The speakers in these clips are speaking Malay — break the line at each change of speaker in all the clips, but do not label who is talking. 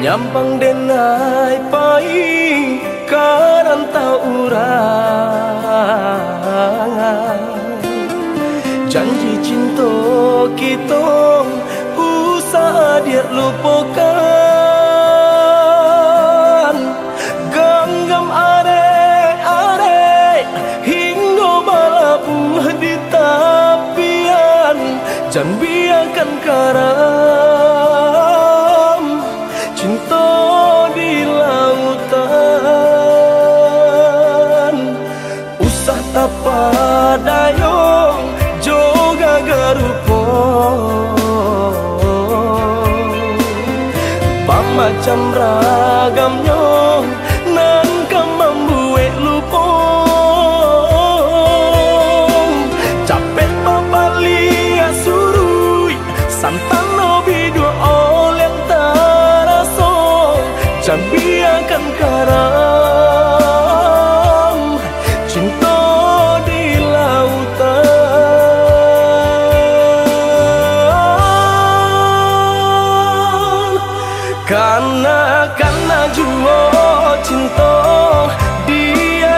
nyampang denai pai karanta urang janji cinta kita usah dia lupakan genggam arek-arek hingga balabuh di tapian jangan biarkan karam cinta di lautan usah tapa dayung joga garupo macam ragamnya nan membuat lupa capek papalia surui santan lobi dua oleh taraso jangan biarkan karam cinta di lautan karena jua cinta dia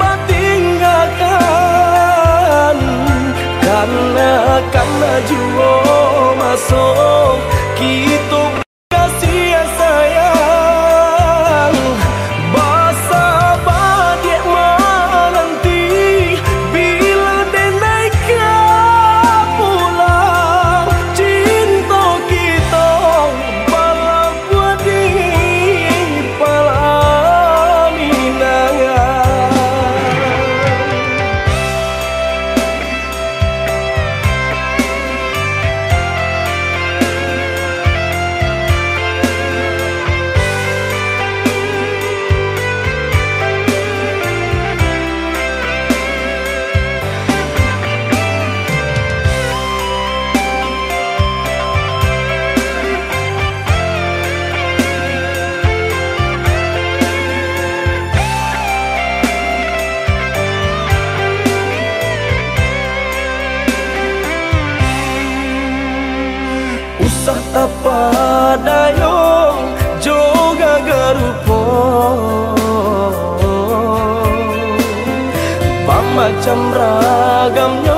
tinggalkan karena jua masuk kita kasih sayang basa badik menanti bila dia naik pulang cinta kita balap di usah tapa dayung joga garupo macam ragamnya